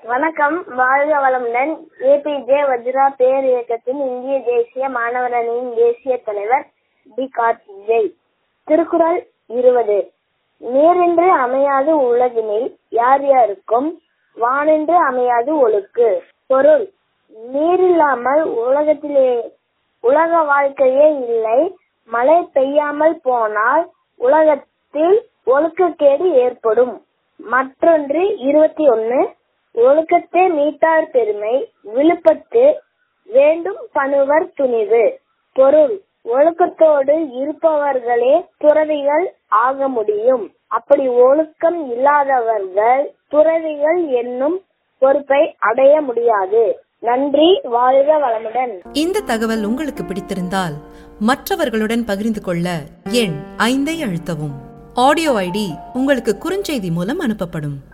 வணக்கம். வாழ்க வளமுடன். ஏபிஜே வஜ்ரா பேர் இயக்கத்தின் இந்திய தேசிய மாணவர் அணியின் தேசிய தலைவர் டி. கார்த்திகேயன். திருக்குறள் 20. நீரென்று அமையாது உலகினில் யார் யாருக்கும் வானென்று அமையாது ஒழுக்கு. பொருள்: நீரில்லாமல் உலக வாழ்க்கையே இல்லை. மழை பெய்யாமல் போனால் உலகத்தில் ஒழுக்கக்கேடு ஏற்படும். மற்றொன்று 21. ஒழுக்கத்தை மீட்டார் பெருமை, விழுப்பத்து வேண்டும் பணுவர் துணிவு. பொருள்: ஒழுக்கத்தோடு இருப்பவர்களே துறவிகள் ஆக முடியும். அப்படி ஒழுக்கம் இல்லாதவர்கள் துறவிகள் என்னும் பொறுப்பை அடைய முடியாது. நன்றி. வாழ்க வளமுடன். இந்த தகவல் உங்களுக்கு பிடித்திருந்தால் மற்றவர்களுடன் பகிர்ந்து கொள்ள எண் 5 அழுத்தவும். ஆடியோ ஐடி உங்களுக்கு குறுஞ்செய்தி மூலம் அனுப்பப்படும்.